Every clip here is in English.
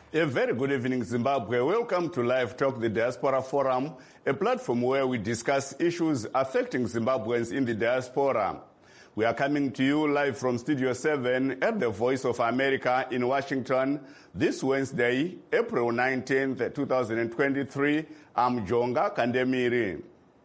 A very good evening, Zimbabwe. Welcome to Live Talk, the Diaspora Forum, a platform where we discuss issues affecting Zimbabweans in the diaspora. We are coming to you live from Studio 7 at the Voice of America in Washington this Wednesday, April 19th, 2023. I'm Jonga Kandemiri.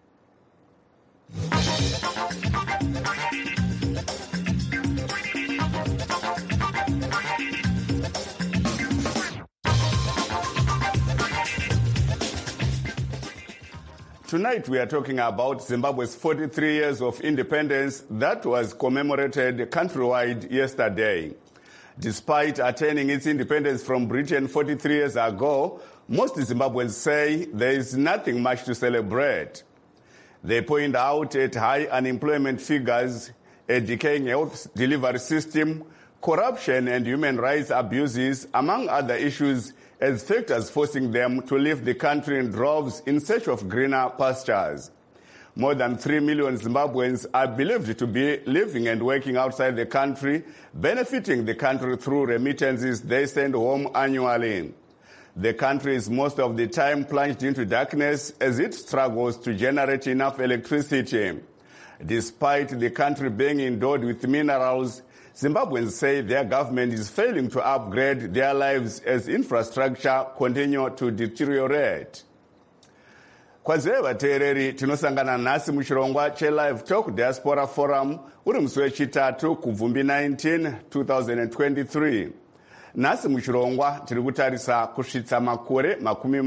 Tonight we are talking about Zimbabwe's 43 years of independence that was commemorated countrywide yesterday. Despite attaining its independence from Britain 43 years ago, most Zimbabweans say there is nothing much to celebrate. They point out at high unemployment figures, a decaying health delivery system, corruption and human rights abuses, among other issues, as factors forcing them to leave the country in droves in search of greener pastures. More than 3 million Zimbabweans are believed to be living and working outside the country, benefiting the country through remittances they send home annually. The country is most of the time plunged into darkness as it struggles to generate enough electricity. Despite the country being endowed with minerals, Zimbabweans say their government is failing to upgrade their lives as infrastructure continue to deteriorate. Kwazive vateereri, tinosangana nhasi muchirongwa cheLive Talk Diaspora Forum uri musi wechitatu kubvumbi 19 2023. Nhasi muchirongwa tiri kutarisa kusvitsa makore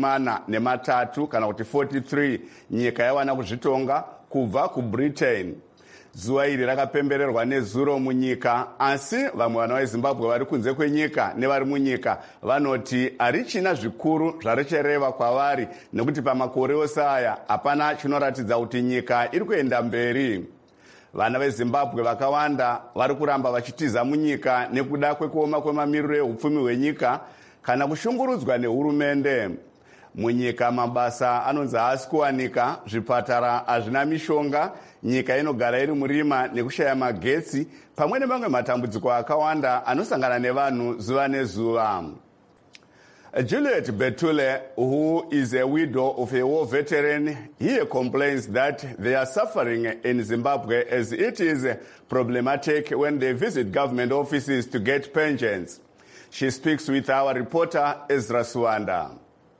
43 kana kuti 43 nyika yawana kuzvitonga kubva kuBritain. Zuva iri rakapembererwa nezuro munyika, asi vamwe vana veZimbabwe vari kunze kwenyika nevari munyika vanoti harichina zvikuru zvarichereva kwavari nekuti pamakore ose aya hapana chinoratidza kuti nyika iri kuenda mberi. Vana veZimbabwe vakawanda vari kuramba vachitiza munyika nekuda kwekuoma kwemamiriro ehupfumi hwenyika kana kushungurudzwa nehurumende. Munyika mabasa anonzi haasi kuwanika, zvipatara hazvina mishonga, nyika inogara iri murima nekushaya magetsi, pamwe nemamwe matambudziko akawanda anosangana nevanhu zuva nezuva. Juliet Betule, who is a widow of a war veteran, here complains that they are suffering in Zimbabwe as it is problematic when they visit government offices to get pensions. She speaks with our reporter Ezra Suwanda.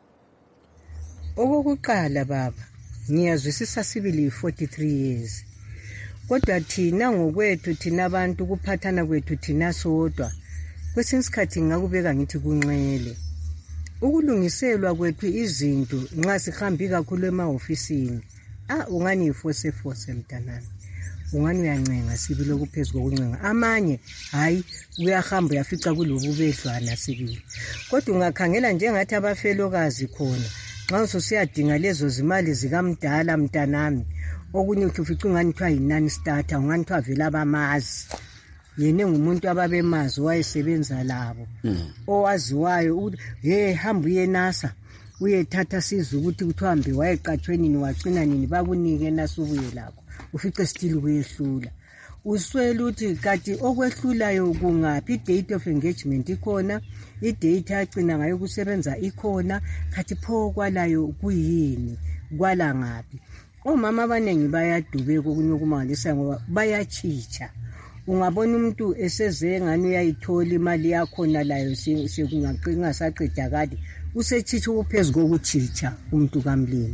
Okokuqala baba, ngiyazwisisa sibili 43 years. Kodwa thina ngokwethu thina abantu kuphathana kwethu thina sodwa. Kwesinye isikhathi ngakubeka ngithi kunxele. Ukulungiselwa kwethu izinto nxa sihambi kakhulu emaofisini. Ungani ifose mntanami. Ungani uyancenga sibili okuphezulu kokuncenga. Amanye hayi uyahamba uyafica kulobu bedlwana sibili. Kodwa ungakhangela njengathi abafelokazi khona. Nxa usiyadinga lezo zimali zikamdala mntanami, okunye ufica ungani kuthiwa yinani starter, ungani kuthiwa vele abamazi. Yena ngumuntu ababemazi wayesebenza labo. Owaziwayo ukuthi hamba uyenasa uyethatha siza ukuthi kuthiwa hambe wayeqatshwe nini wacina nini bakunike nasubuye lakho. Ufice still kuyehlula. Uswele ukuthi kati okwehlulayo kungaphi, i-date of engagement ikhona, i-date yagcina ngayo kusebenza ikhona, kati pho kwalayo kuyini, kwala ngaphi. Omama abanengi bayadubeka okunye okumangalisa ngoba bayachicha. Ungabona umuntu eseze ngani uyayithola imali yakhona layo sekungasaqeda kade, usechicha ukuphezulu kokuchicha umuntu kamlimi.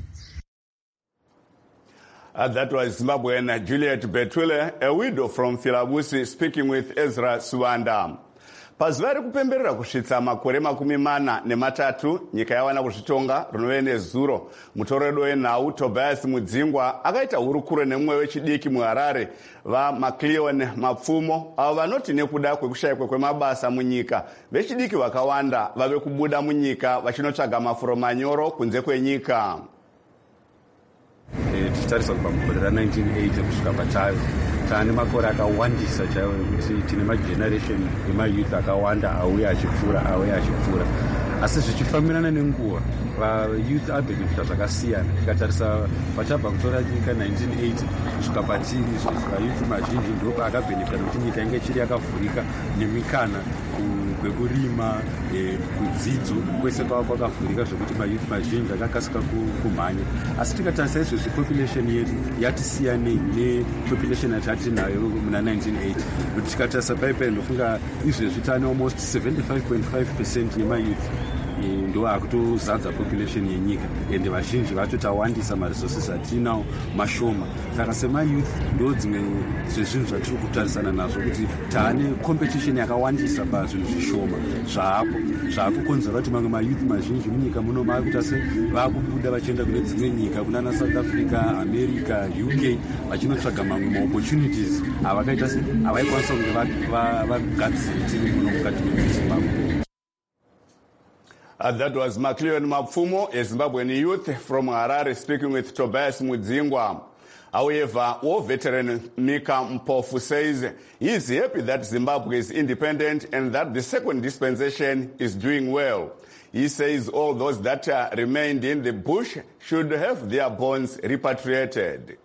That was Zimbabwean Juliet Betule, a widow from Filabusi, speaking with Ezra Suwanda. Pazuva rekupemberera kusvitsa makore 43 nyika yawana kuzvitonga rinove nezuro, mutoredo wenhau Tobias Mudzingwa akaita hurukuro nemumwe wechidiki muHarare vaMacleon Mapfumo, avo vanoti nekuda kwekushayikwa kwemabasa munyika vechidiki vakawanda vave kubuda munyika vachinotsvaga mafuro manyoro kunze kwenyika. Tichitarisa kubva mugore ra1980 kusvika pachayo taane makore akawandisa chaiwo ekuti tine mageneration emayouth akawanda auya achipfuura asi zvichifambirana nenguva vayouth abhenefita zvakasiyana. Tikatarisa pachabva kutora nyika 1980 kusvika patiri vayouth mazhinji ndo paakabhenefita nokuti nyika inge ichiri yakavhurika nemikana kwekurima kudzidzo kwese kwava kwakavhurika zvokuti mayouth mazhinji akakasika kumhanya. Asi tikatarisa izvozvi population yedu yati siyanei nepopulation yatati nayo muna 1980. Kuti tikatarisa paipai ndofunga izvezvi tane almost 75.5% yemayouth ndo akutozadza population yenyika, ende vazhinji vacho tawandisa maresources atinawo mashoma. Saka semayouth ndo dzimwe zvezvinhu zvatiri kutarisana nazvo, kuti taane competition yakawandisa pazvinhu zvishoma zvaakukonzera kuti mamwe mayouth mazhinji munyika muno maakuita se vaakubuda vachienda kune dzimwe nyika, kunana South Africa, America, UK, vachinotsvaga mamwe maopportunities avakaita se avaikwanisa kunge vagadziri tiri muno mukati meZimbabwe. That was Macleon Mapfumo, a Zimbabwean youth from Harare, speaking with Tobias Mudzingwa. However, war veteran Mika Mpofu says he is happy that Zimbabwe is independent and that the second dispensation is doing well. He says all those that remained in the bush should have their bones repatriated.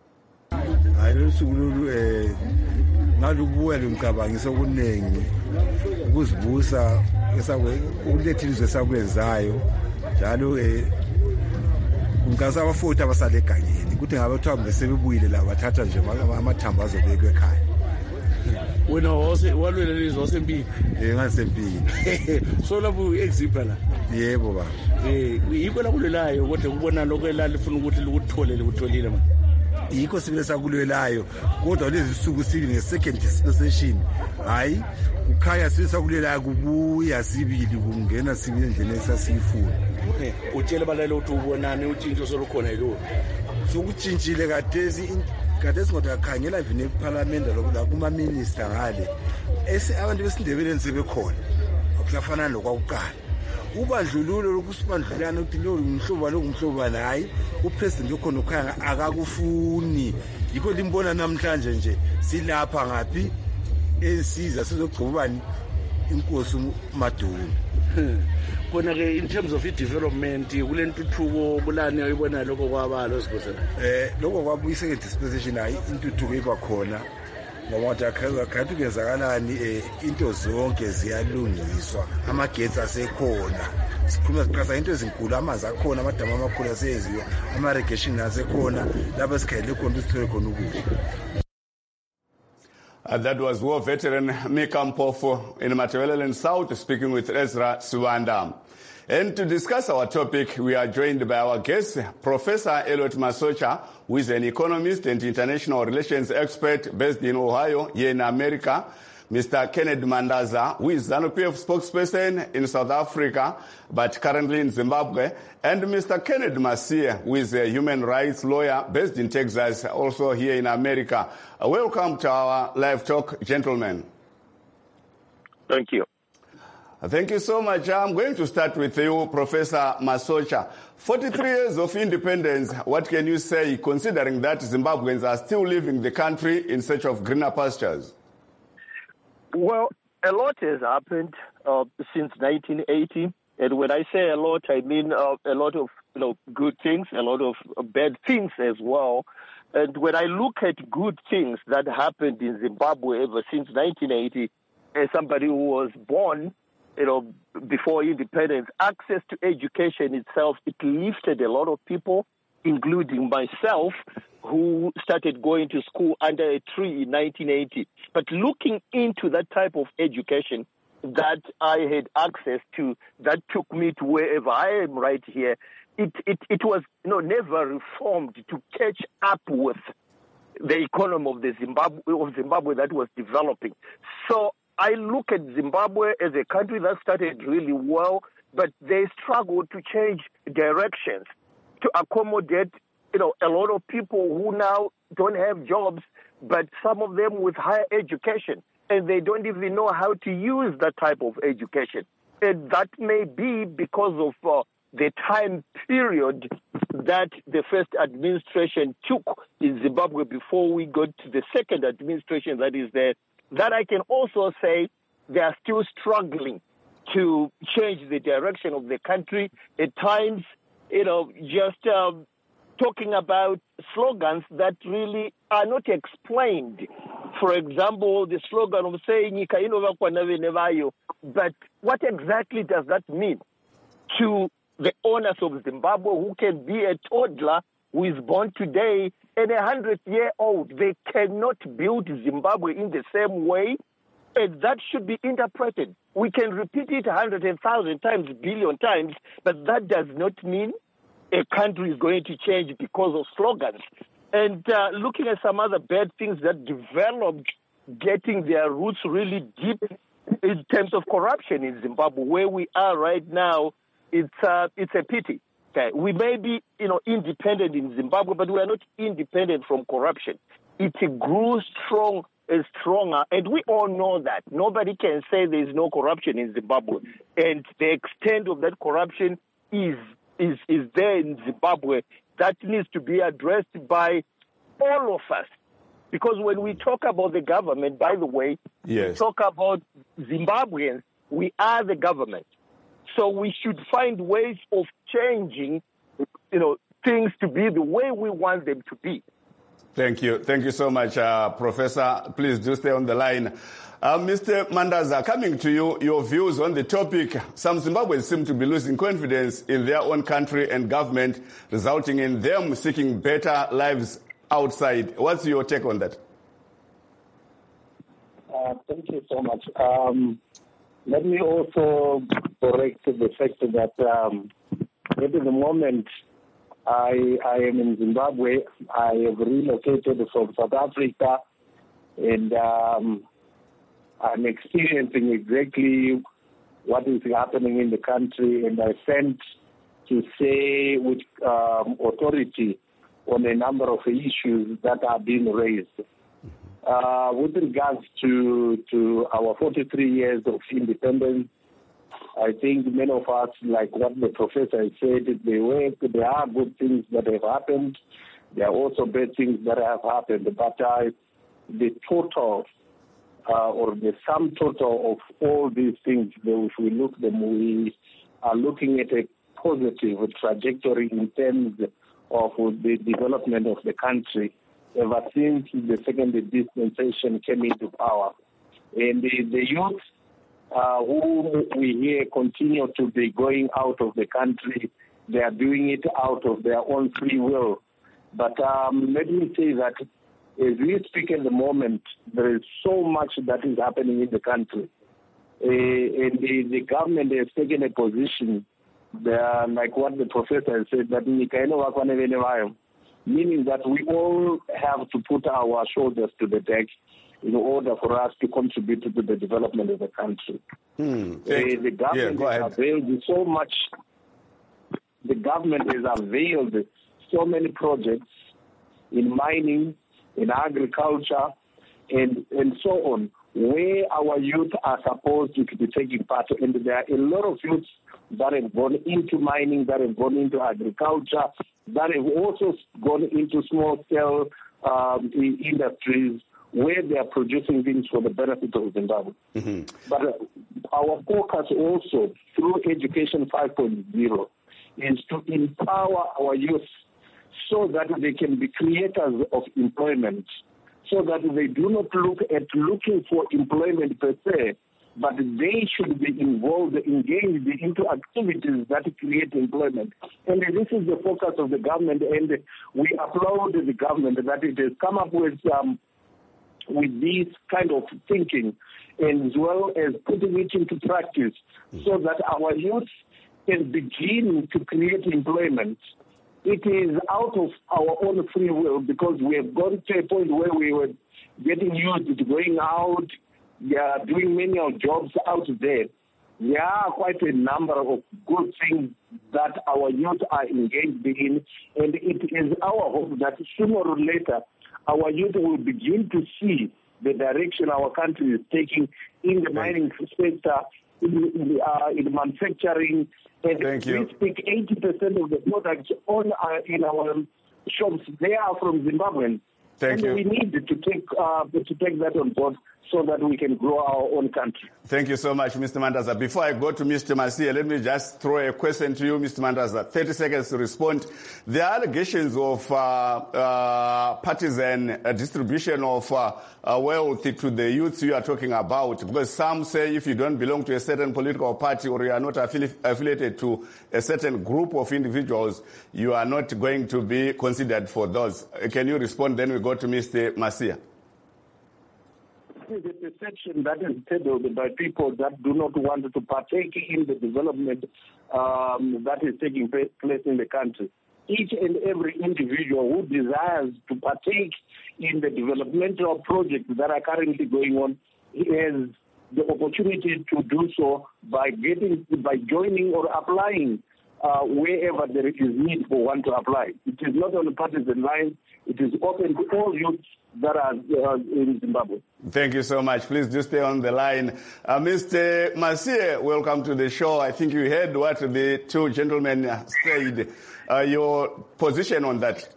Ukuzibusa ukulethilizwe sakwenzayo njalo ungasabafoti abasale egangeni ukuthi ngabathiwa ngesebebuyile la bathatha nje amathambo azobekwe ekhaya. Wena walwela lizwe wasempini? Ngasempini. So lapho u-exipla la? Yebo baba. Yikho la kulwelayo kodwa kubona lokho elalifuna ukuthi likutholele kutholile manje. Yikho sibile sakulwelayo kodwa lezi suku sili nge-second dispensation hayi ukhaya sisakulwelayo kubuya sibili kungena sibili endleni esasiyifuna. Utshela abalali ukuthi ubonani utshintsho solukhona yilo sokutshintshile kadesi ngoba akhangela vini eParliament la kuma-minister ngale abantu besindebeleni sebekhona akufana lokwakuqala. Ubandlululo lokusibandlulana ukuthi lo ngumhlobana hayi upresident okhona ukhaya akakufuni. Yikho limbona namhlanje nje silapha ngaphi esiza sizogcobani inkosi uMadumi. Kona ke in terms of development kulentuthuko kulani ayibona lokho kwabalo sibosana. Lokho kwabuyisa nge-dispensation hayi intuthuko iba khona ngoba akhathi kuyenzakalani into zonke ziyalungiswa, amagetsi asekhona, sikhuluma siqasa into ezinkulu, amanzi akhona, amadamu amakhulu aseyenziwa, ama-irrigation asekhona, lapho esikhayele khona sithole khona ukudla. That was war veteran Mika Mpofu in Matabeleland South speaking with Ezra Siwanda. And to discuss our topic, we are joined by our guest, Professor Elliot Masocha, who is an economist and international relations expert based in Ohio, here in America, Mr. Kenneth Mandaza, who is ZANU-PF spokesperson in South Africa, but currently in Zimbabwe, and Mr. Kenneth Masia, who is a human rights lawyer based in Texas, also here in America. Welcome to our live talk, gentlemen. Thank you. Thank you so much. I'm going to start with you, Professor Masocha. 43 years of independence, what can you say, considering that Zimbabweans are still leaving the country in search of greener pastures? Well, a lot has happened since 1980. And when I say a lot, I mean a lot of good things, a lot of bad things as well. And when I look at good things that happened in Zimbabwe ever since 1980, as somebody who was born before independence, access to education itself, it lifted a lot of people, including myself, who started going to school under a tree in 1980. But looking into that type of education that I had access to, that took me to wherever I am right here, it was never reformed to catch up with the economy of Zimbabwe that was developing. So I look at Zimbabwe as a country that started really well, but they struggled to change directions to accommodate, a lot of people who now don't have jobs, but some of them with higher education, and they don't even know how to use that type of education. And that may be because of the time period that the first administration took in Zimbabwe before we got to the second administration that is there. That I can also say they are still struggling to change the direction of the country. At times, just talking about slogans that really are not explained. For example, the slogan of saying, but what exactly does that mean to the owners of Zimbabwe, who can be a toddler who is born today and 100-year-old? They cannot build Zimbabwe in the same way, and that should be interpreted. We can repeat it 100,000 times, billion times, but that does not mean a country is going to change because of slogans. And looking at some other bad things that developed, getting their roots really deep in terms of corruption in Zimbabwe, where we are right now, it's a pity. Okay. We may be, independent in Zimbabwe, but we are not independent from corruption. It grew strong and stronger, and we all know that. Nobody can say there is no corruption in Zimbabwe, and the extent of that corruption is there in Zimbabwe. That needs to be addressed by all of us. Because when we talk about the government, by the way, we talk about Zimbabweans, we are the government. So we should find ways of changing, things to be the way we want them to be. Thank you. Thank you so much, Professor. Please do stay on the line. Mr. Mandaza, coming to you, your views on the topic. Some Zimbabweans seem to be losing confidence in their own country and government, resulting in them seeking better lives outside. What's your take on that? Thank you so much. Let me also correct the fact that at the moment I am in Zimbabwe. I have relocated from South Africa, and I'm experiencing exactly what is happening in the country, and I sent to say with authority on a number of issues that are being raised. With regards to our 43 years of independence, I think many of us, like what the professor has said, there are good things that have happened. There are also bad things that have happened. But the total or the sum total of all these things, if we look at them, we are looking at a positive trajectory in terms of the development of the country ever since the second dispensation came into power. And the youth who we hear continue to be going out of the country, they are doing it out of their own free will. But let me say that as we speak at the moment, there is so much that is happening in the country. And the government has taken a position, like what the professor said, that meaning that we all have to put our shoulders to the deck in order for us to contribute to the development of the country. The government has availed so much. The government has availed so many projects in mining, in agriculture, and so on, where our youth are supposed to be taking part. And there are a lot of youths that have gone into mining, that have gone into agriculture, that have also gone into small-scale industries where they are producing things for the benefit of Zimbabwe. But our focus also, through Education 5.0, is to empower our youth so that they can be creators of employment, so that they do not look at looking for employment per se, but they should be involved, engaged into activities that create employment. And this is the focus of the government, and we applaud the government that it has come up with this kind of thinking, as well as putting it into practice, so that our youth can begin to create employment. It is out of our own free will, because we have gone to a point where we were getting used to going out, doing manual jobs out there. There are quite a number of good things that our youth are engaged in, and it is our hope that sooner or later our youth will begin to see the direction our country is taking in the mining sector, in manufacturing. And we speak 80% of the products in our shops, they are from Zimbabweans. Thank you. We need to take that on board so that we can grow our own country. Thank you so much, Mr. Mandaza. Before I go to Mr. Masia, let me just throw a question to you, Mr. Mandaza. 30 seconds to respond. The allegations of partisan distribution of wealth to the youths you are talking about, because some say if you don't belong to a certain political party or you are not affiliated to a certain group of individuals, you are not going to be considered for those. Can you respond? Then we go to Mr. Masia. The perception that is peddled by people that do not want to partake in the development that is taking place in the country. Each and every individual who desires to partake in the developmental projects that are currently going on has the opportunity to do so by joining or applying wherever there is need for one to apply. It is not on the partisan line. It is open to all youths that are in Zimbabwe. Thank you so much. Please do stay on the line. Mr. Masie, welcome to the show. I think you heard what the two gentlemen said. Your position on that?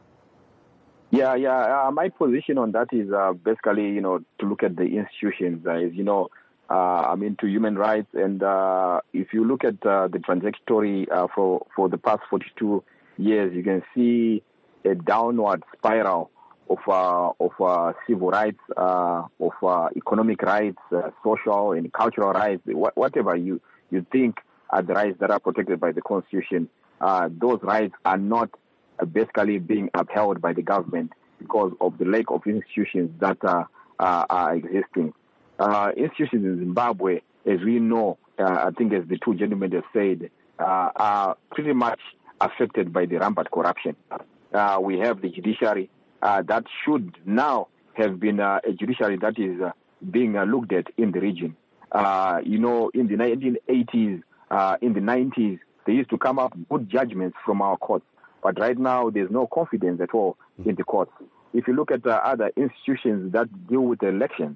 My position on that is basically, to look at the institutions, to human rights. And if you look at the trajectory for the past 42 years, you can see a downward spiral of civil rights, of economic rights, social and cultural rights, whatever you think are the rights that are protected by the Constitution. Those rights are not basically being upheld by the government because of the lack of institutions that are existing. Institutions in Zimbabwe, as we know, I think as the two gentlemen have said, are pretty much affected by the rampant corruption. We have the judiciary that should now have been a judiciary that is being looked at in the region. In the 1980s, in the 90s, they used to come up with good judgments from our courts. But right now, there's no confidence at all in the courts. If you look at other institutions that deal with elections,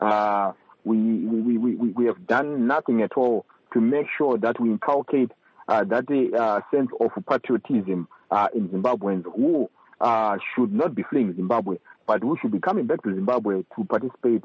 we have done nothing at all to make sure that we inculcate that sense of patriotism in Zimbabweans who should not be fleeing Zimbabwe, but who should be coming back to Zimbabwe to participate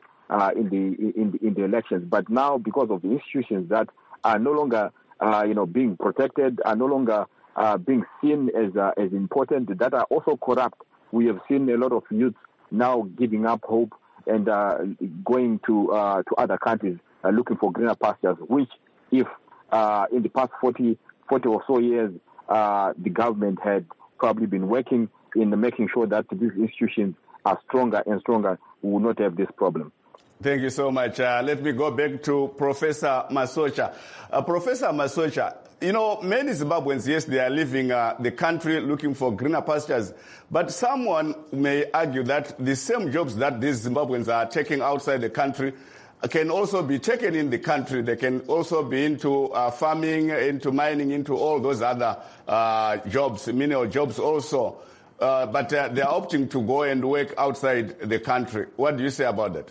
in the elections. But now, because of the institutions that are no longer being protected, are no longer being seen as important, that are also corrupt, we have seen a lot of youth now giving up hope and going to other countries looking for greener pastures, which if in the past 40 or so years, the government had probably been working in making sure that these institutions are stronger and stronger, we will not have this problem. Thank you so much. Let me go back to Professor Masocha. Professor Masocha, many Zimbabweans, yes, they are leaving the country looking for greener pastures, but someone may argue that the same jobs that these Zimbabweans are taking outside the country can also be taken in the country. They can also be into farming, into mining, into all those other jobs, menial jobs also. But they are opting to go and work outside the country. What do you say about that?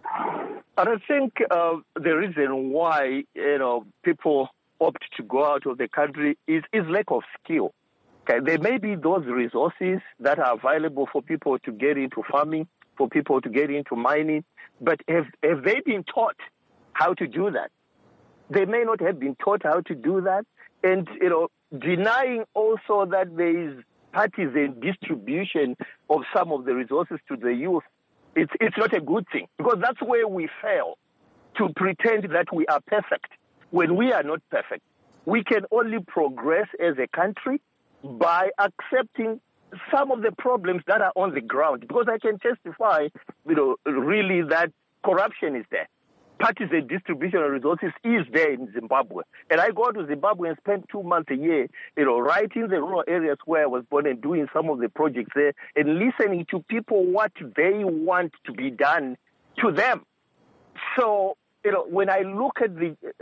And I think the reason why people opt to go out of the country is lack of skill. Okay, there may be those resources that are available for people to get into farming, for people to get into mining, but have they been taught how to do that? They may not have been taught how to do that, and denying also that there is partisan distribution of some of the resources to the youth. It's not a good thing, because that's where we fail, to pretend that we are perfect when we are not perfect. We can only progress as a country by accepting some of the problems that are on the ground, because I can testify, really that corruption is there. Partisan distribution of resources is there in Zimbabwe. And I go to Zimbabwe and spend 2 months a year, right in the rural areas where I was born and doing some of the projects there and listening to people what they want to be done to them. So, when I look at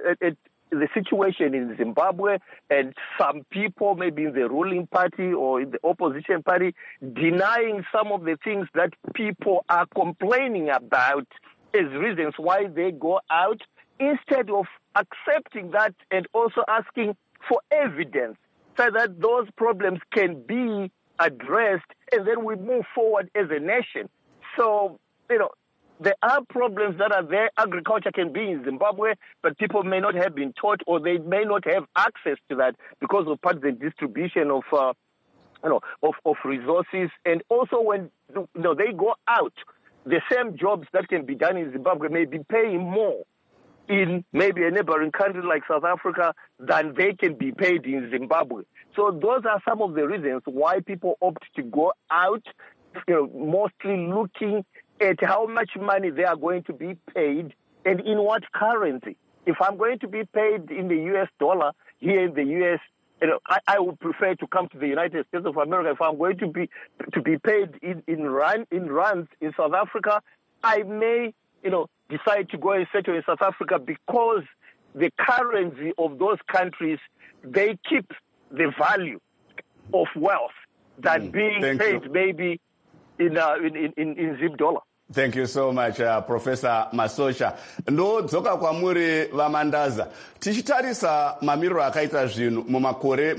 the situation in Zimbabwe and some people maybe in the ruling party or in the opposition party denying some of the things that people are complaining about as reasons why they go out, instead of accepting that and also asking for evidence so that those problems can be addressed and then we move forward as a nation. So, there are problems that are there. Agriculture can be in Zimbabwe, but people may not have been taught, or they may not have access to that because of part of the distribution of resources. And also when they go out, the same jobs that can be done in Zimbabwe may be paying more in maybe a neighboring country like South Africa than they can be paid in Zimbabwe. So those are some of the reasons why people opt to go out, mostly looking at how much money they are going to be paid and in what currency. If I'm going to be paid in the US dollar here in the US, I would prefer to come to the United States of America. If I'm going to be paid in rands in South Africa, I may decide to go and settle in South Africa because the currency of those countries, they keep the value of wealth than being paid maybe in zip dollar. Thank you so much, Professor Masosha. Ndodzoka kwamuri vamandaza. Tichitarisa mamiriro akaita zvinhu mumakore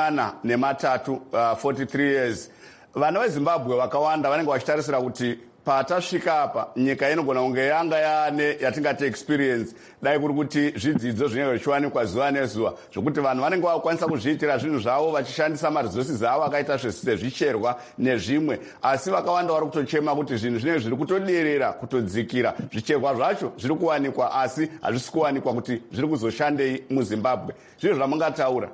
43 years. Vana veZimbabwe vakawanda vanenge vachitarisira kuti patasvika apa nyika inogona kunge yanga yaane yatingati experience dai kuri kuti zvidzidzo zvinenge zvichiwanikwa zuva nezuva zvokuti vanhu vanenge vakwanisa kuzviitira zvinhu zvavo vachishandisa maresources avo akaita sezvicherwa nezvimwe, asi vakawanda vari kutochema kuti zvinhu zvinenge zviri kutoderera kutodzikira. Zvicherwa zvacho zviri kuwanikwa asi hazvisi kuwanikwa kuti zviri kuzoshandei muZimbabwe. Zvinhu zvamungataura.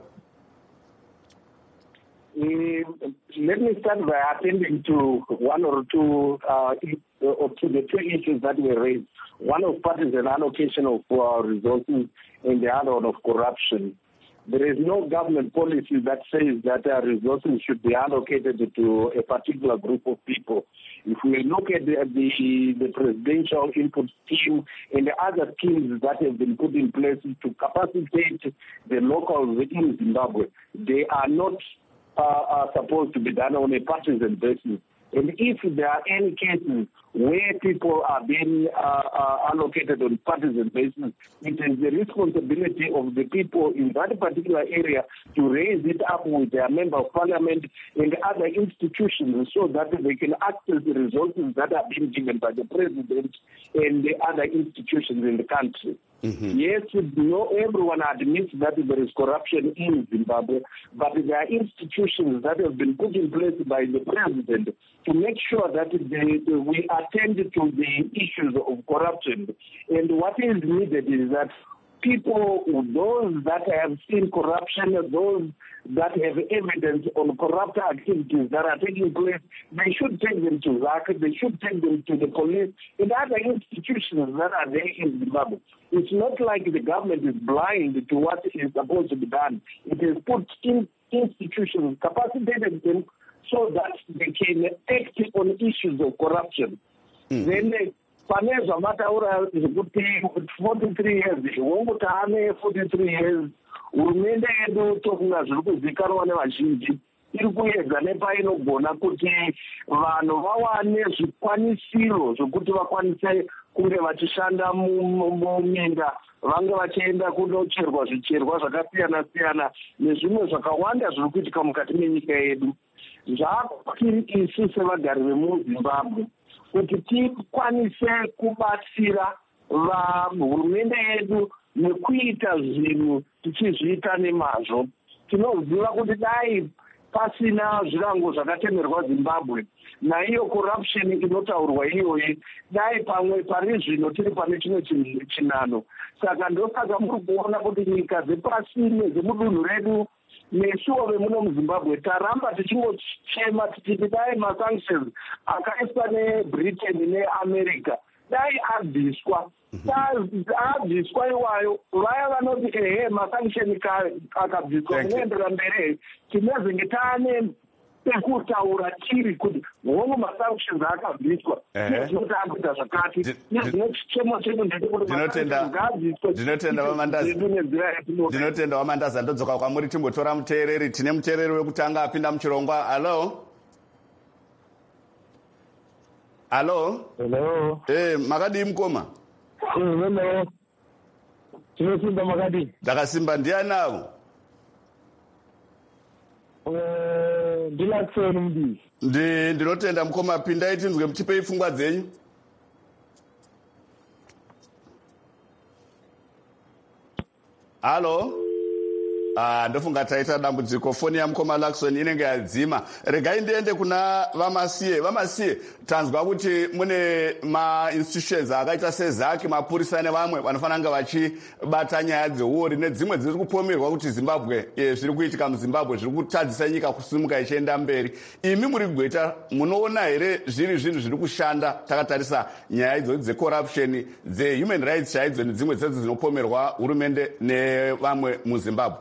Let me start by attending to one or two of the two issues that were raised. One of partisan allocation of resources and the other one of corruption. There is no government policy that says that resources should be allocated to a particular group of people. If we look at the presidential input scheme and the other schemes that have been put in place to capacitate the locals in Zimbabwe, they are not are supposed to be done on a partisan basis. And if there are any cases where people are being allocated on partisan basis, it is the responsibility of the people in that particular area to raise it up with their member of parliament and other institutions so that they can access the resources that are being given by the president and the other institutions in the country. Mm-hmm. Yes, everyone admits that there is corruption in Zimbabwe, but there are institutions that have been put in place by the president to make sure that we attend to the issues of corruption. And what is needed is that people, those that have seen corruption, those that have evidence on corrupt activities that are taking place, they should take them to ZAC, they should take them to the police and other institutions that are there in Zimbabwe. It's not like the government is blind to what is supposed to be done. It is put in institutions, capacitated them so that they can act on issues of corruption. Then panezva mataura zvekuti 43 years wongotane 43 years hurumende yedu tokunga zviri kuzikanwa nevazhinji iri kuedza nepainogona kuti vanhu vawane zvikwanisiro zvokuti vakwanise kunge vachishanda muminda, vange vachienda kunocherwa zvicherwa zvakasiyana-siyana nezvimwe zvakawanda zviri kuitika mukati menyika yedu. Zvakutiri isu sevagari vemuZimbabwe kuti tikwanise kubatsira hurumende yedu nekuita zvinhu tichizviita nemazvo. Tinoziva kuti dai pasina zvirango zvakatemerwa Zimbabwe naiyo corruption inotaurwa iyoyi, dai pamwe pari zvino tiri pane chimwe chinano. Saka ndosaka muri kuona kuti nyika dzepasi nedzemudunhu redu nesuwo vemuno muZimbabwe taramba tichingochema tichiti dai masanctions akaiswa neBritain neAmerica dai abviswa. Abviswa iwayo vaya vanoti masanction akabviswa munoendera mberi tinezenge taane pekutaura tiri kuti hongu masanctions akabviswa nezvinotambudza zvakati nezvinochemo chedu ndinotenda Wamandaza. Ndodzoka kwamuri timbotora muteereri. Tine muteereri wekutanga apinda muchirongwa. Hello. Makadii mukoma? Hello. Tinosimba makadii? Ndakasimba. Ndiani nawo? Ndilaxon Mdi. Ndinotenda mukoma pindai tinzwe mutipei pfungwa dzenyu. Halo? Ndofunga taita dambudziko, foni yamukoma Laxon inenge yadzima. Regai ndiende kuna Vamasiye. Vamasiye, tanzwa kuti mune ma-institutions akaita sezaki, mapurisa nevamwe vanofanira kunge vachibata nyaya dzeuri nedzimwe dziri kupomerwa kuti Zimbabwe, zviri kuitika muZimbabwe zviri kutadzisa nyika kusimuka ichienda mberi. Imi muri kugoita, munoona here zviri zvinhu zviri kushanda takatarisa nyaya idzo dzecorruption, dzehuman rights chaidzo nedzimwe dzedzo dzinopomerwa hurumende nevamwe muZimbabwe?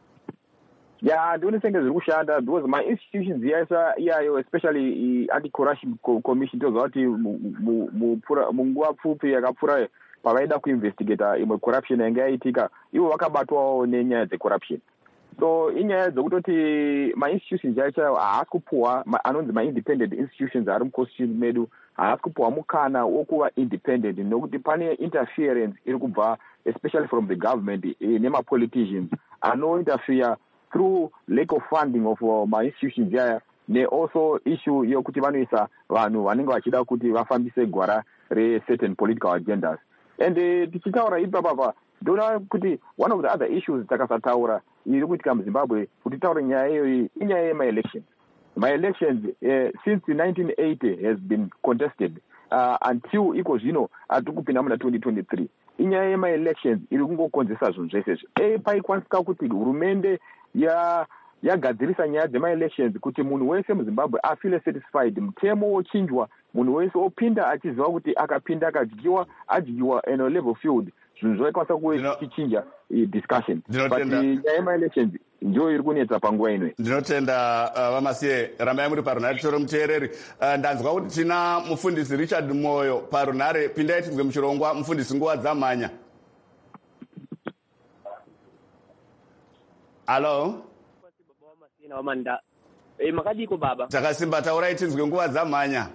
Ndikuona senge zviri kushanda because my institutions iyayo especially anti-corruption commission toziva kuti munguva pfupi yakapfuura pavaida kuinvestigata imwe corruption yange yaitika, ivo vakabatwawo nenyaya dzecorruption. So inyaya dzokutoti ma-institutions chaiwo haasi kupuhwa, anonzi ma-independent institutions ari muconstitution medu haasi kupuhwa mukana wokuva independent nokuti pane interference iri kubva especially from the government nema-politicians anointerfere through lack of funding of my institutions yaya, also issue yokuti vanoisa vanhu vanenge vachida kuti vafambise gwara re-certain political agendas. And tichitaura ipapapa ndona kuti one of the other issues takasataura iri kuitika muZimbabwe kuti taure nyaya iyoyi inyaya yema-elections. My-elections since 1980 has been contested until iko zvino atiri kupinda muna 2023. Inyaya yema-elections iri kungokonzesa zvinhu zvese paikwanisika kuti hurumende yagadzirisa nyaya dzema-elections kuti munhu wese muZimbabwe afile satisfied, mutemo wochinjwa, munhu wese opinda achiziva kuti akapinda adyiwa in a level field, zvinhu zvaikwanisa kuchichinja discussion. But nyaya yema-elections ndiyo iri kunetsa panguva ino. Ndinotenda Vamasiye, rambai muri parunhare toro muteereri. Ndanzwa kuti tina mufundisi Richard Moyo parunhare, pindai tinzwe muchirongwa. Mufundisi, nguva dzamhanya. Halo? Makadiko baba? Takasimba, taurai tinzwe, nguva dzamhanya.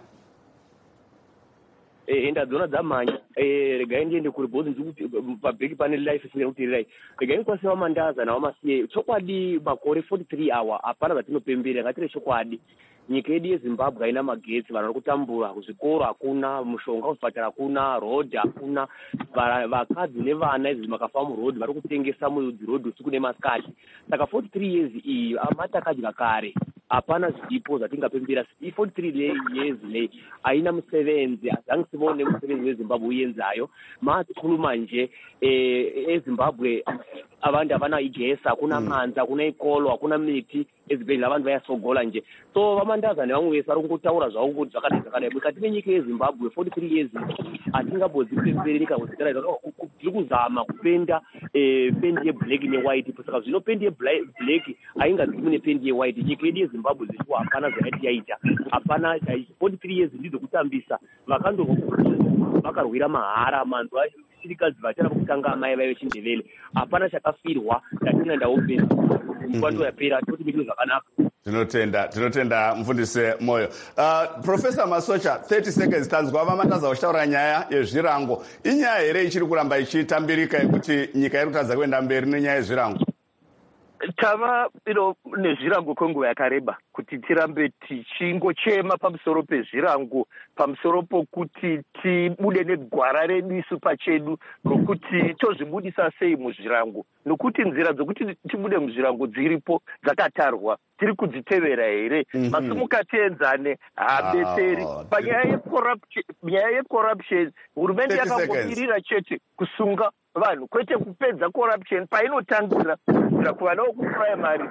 Ndadzona dzamhanya. Regai ndiende kuribhodzi pabheki pane life isina kuti rai. Regai ndikwase Vamandaza naVamasiye. Chokwadi makore 43 awa hapana zvatinopembera, ngatire chokwadi. Nyika yedu yeZimbabwe haina magetsi, vanhu vari kutambura, kuzvikoro hakuna, mushonga kuzvipatara hakuna, road hakuna, vakadzi nevana izvi makafa muroad vari kutengesa muroad usiku nemasikati. Saka 43 years iyi amati akadya kare, hapana zvipo zvatingapembera. 43 years lei haina musevenzi, hazange sivaone musevenzi weZimbabwe uyenzayo. Matikulu nje eZimbabwe avantu havana igesi, hakuna manzi, hakuna ikolo, hakuna miti, ezibhedhlera vantu vayasogola nje. So Vamandaza nevamwe vese vari kungotaura zvavo kuti zvakadai mukati menyika yeZimbabwe 43 years hatingabodzipembererika kuzigara tiri kuzama kupenda pendi yeblack newhite. Saka zvino pendi yeblack haingazivi mune pendi yewhite. Nyika yedu yeZimbabwe zviripo hapana zvaiti yaita, hapana 43 years ndidzo kutambisa. Vakandorwa vakarwira mahara, manzwa chirikadzi vachara kutanga amai vaive chindevele, hapana chakafirwa tatinanda open kwando yapera toti miti zvakanaka. Tinotenda mufundisi Moyo. Professor Masocha, 30 seconds, tanzwa Vamandaza vachitaura nyaya yezvirango. Inyaya here ichiri kuramba ichitambirika yekuti nyika iri kutadza kuenda mberi nenyaya yezvirango? Tava nezvirango kwenguva yakareba kuti tirambe tichingochema pamusoro pezvirango, pamusoro pokuti tibude negwara redu isu pachedu rokuti tozvibudisa sei muzvirango, nokuti nzira dzokuti tibude muzvirango dziripo dzakatarwa, tiri kudzitevera here? Masumukati enzane haabetseri. Panyaya yecorruption hurumende yakangopirira chete kusunga vanhu, kwete kupedza corruption painotangira kuvana wokuprimary.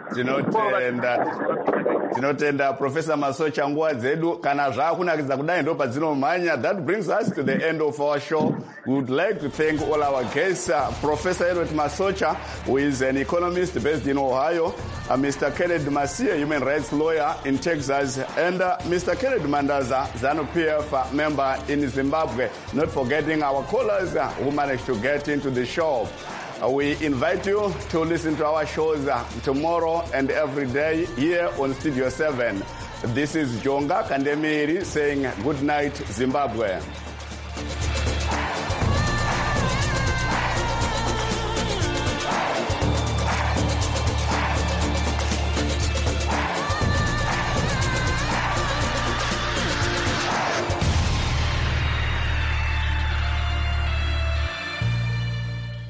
Tinotenda Professor Masocha, nguva dzedu kana zvaakunakidza kudai ndo padzinomhanya. That brings us to the end of our show. We would like to thank all our guests, Professor Edward Masocha, who is an economist based in Ohio, Mr. Kenneth Masiye, human rights lawyer in Texas, and Mr. Kenneth Mandaza, ZANU-PF member in Zimbabwe. Not forgetting our callers who managed to get into the show. We invite you to listen to our shows tomorrow and every day here on Studio 7. This is Jonga Kandemiri saying good night, Zimbabwe.